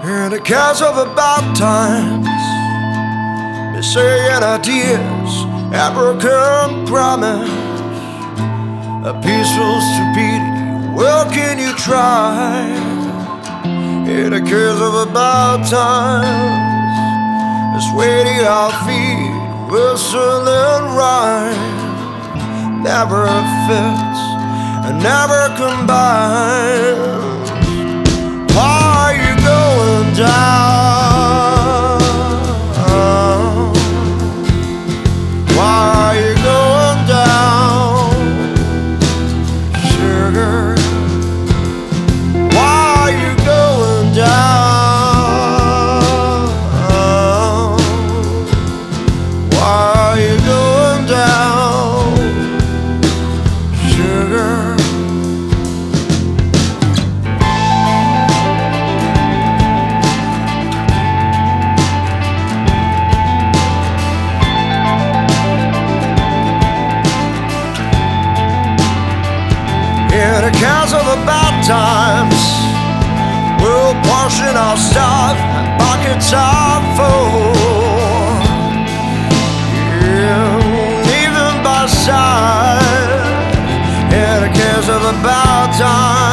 And because of about times, missing ideas, a broken promise, a peaceful stupidity, well can you try? And because of about times, it's waiting our feet, whistle and rhyme, never fits and never combines. Why are you going down? Why are you going down, sugar? Why are you going down? Why are you going down, sugar? In accounts of the bad times, we'll portion our stuff and buckets are full. Yeah, even by side. In accounts of the bad times.